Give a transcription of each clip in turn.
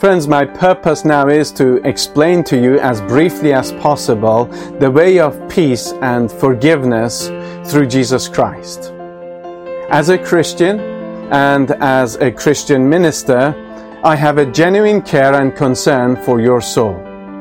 Friends, my purpose now is to explain to you as briefly as possible the way of peace and forgiveness through Jesus Christ. As a Christian and as a Christian minister, I have a genuine care and concern for your soul.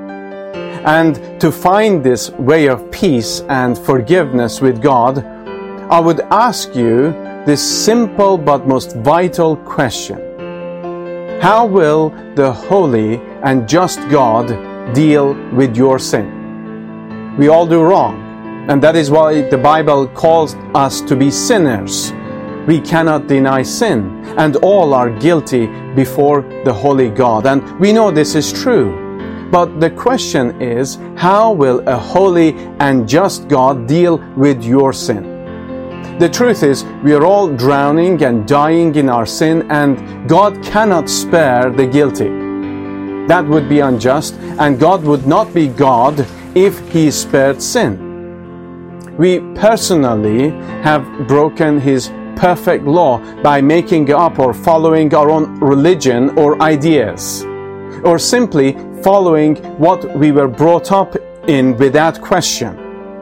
And to find this way of peace and forgiveness with God, I would ask you this simple but most vital question. How will the holy and just God deal with your sin? We all do wrong, and that is why the Bible calls us to be sinners. We cannot deny sin, and all are guilty before the holy God. And we know this is true. But the question is, how will a holy and just God deal with your sin? The truth is, we are all drowning and dying in our sin, and God cannot spare the guilty. That would be unjust, and God would not be God if He spared sin. We personally have broken His perfect law by making up or following our own religion or ideas, or simply following what we were brought up in without question.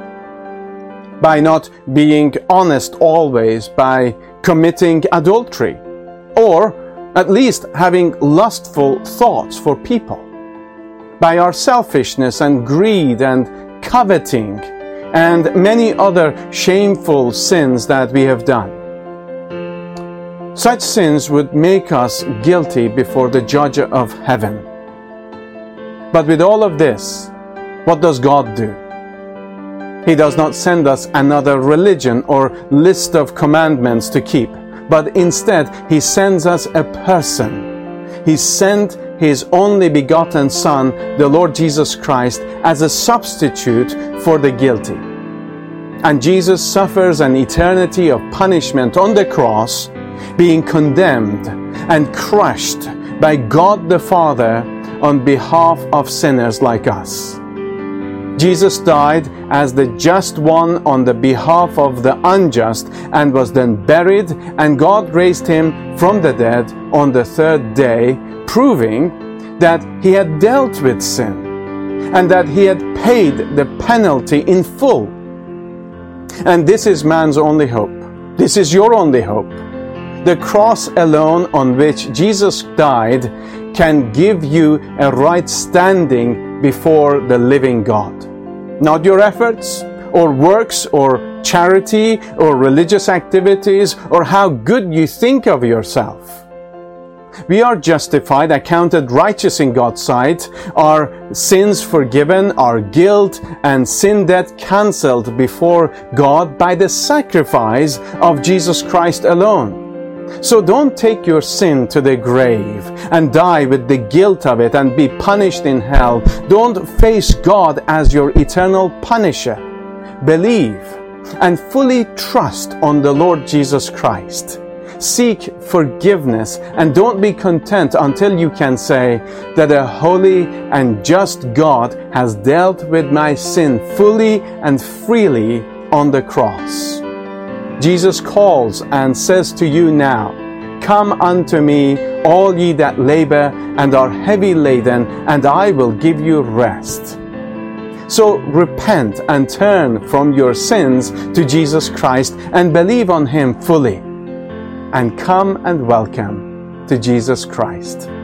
By not being honest always, by committing adultery, or at least having lustful thoughts for people, by our selfishness and greed and coveting, and many other shameful sins that we have done. Such sins would make us guilty before the Judge of heaven. But with all of this, what does God do? He does not send us another religion or list of commandments to keep, but instead He sends us a person. He sent His only begotten Son, the Lord Jesus Christ, as a substitute for the guilty. And Jesus suffers an eternity of punishment on the cross, being condemned and crushed by God the Father on behalf of sinners like us. Jesus died as the just one on the behalf of the unjust and was then buried, and God raised Him from the dead on the third day, proving that He had dealt with sin and that He had paid the penalty in full. And this is man's only hope. This is your only hope. The cross alone on which Jesus died can give you a right standing before the living God. Not your efforts, or works, or charity, or religious activities, or how good you think of yourself. We are justified, accounted righteous in God's sight, our sins forgiven, our guilt and sin debt cancelled before God by the sacrifice of Jesus Christ alone. So don't take your sin to the grave and die with the guilt of it and be punished in hell. Don't face God as your eternal punisher. Believe and fully trust on the Lord Jesus Christ. Seek forgiveness and don't be content until you can say that a holy and just God has dealt with my sin fully and freely on the cross. Jesus calls and says to you now, "Come unto me, all ye that labor and are heavy laden, and I will give you rest." So repent and turn from your sins to Jesus Christ and believe on Him fully. And come and welcome to Jesus Christ.